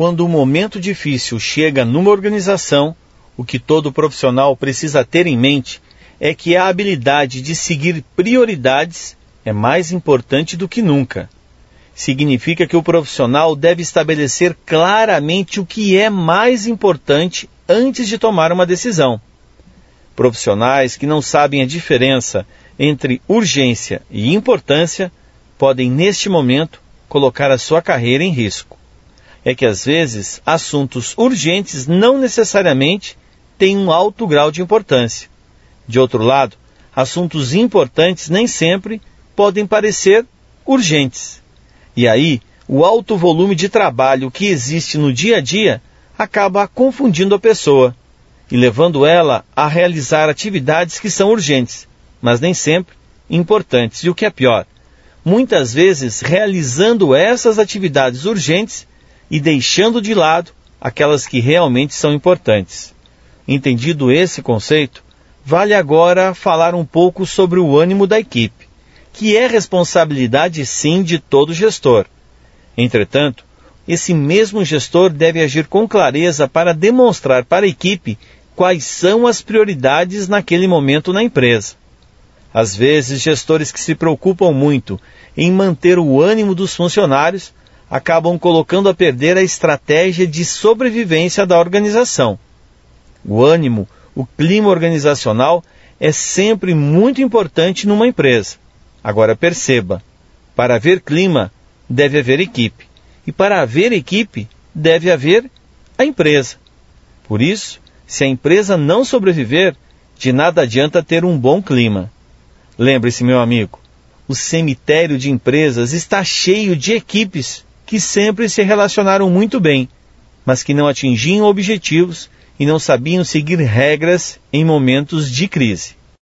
quando o momento difícil chega numa organização, o que todo profissional precisa ter em mente é que a habilidade de seguir prioridades é mais importante do que nunca. Significa que o profissional deve estabelecer claramente o que é mais importante antes de tomar uma decisão. Profissionais que não sabem a diferença entre urgência e importância podem, neste momento, colocar a sua carreira em risco. É que, às vezes, assuntos urgentes não necessariamente têm um alto grau de importância. De outro lado, assuntos importantes nem sempre podem parecer urgentes. E aí, o alto volume de trabalho que existe no dia a dia acaba confundindo a pessoa e levando ela a realizar atividades que são urgentes, mas nem sempre importantes. E o que é pior, muitas vezes realizando essas atividades urgentes e deixando de lado aquelas que realmente são importantes. Entendido esse conceito, vale agora falar um pouco sobre o ânimo da equipe, que é responsabilidade sim de todo gestor. Entretanto, esse mesmo gestor deve agir com clareza para demonstrar para a equipe quais são as prioridades naquele momento na empresa. Às vezes, gestores que se preocupam muito em manter o ânimo dos funcionários acabam colocando a perder a estratégia de sobrevivência da organização. O ânimo, o clima organizacional é sempre muito importante numa empresa. Agora perceba, para haver clima, deve haver equipe. E para haver equipe, deve haver a empresa. Por isso, se a empresa não sobreviver, de nada adianta ter um bom clima. Lembre-se, meu amigo, o cemitério de empresas está cheio de equipes que sempre se relacionaram muito bem, mas que não atingiam objetivos e não sabiam seguir regras em momentos de crise.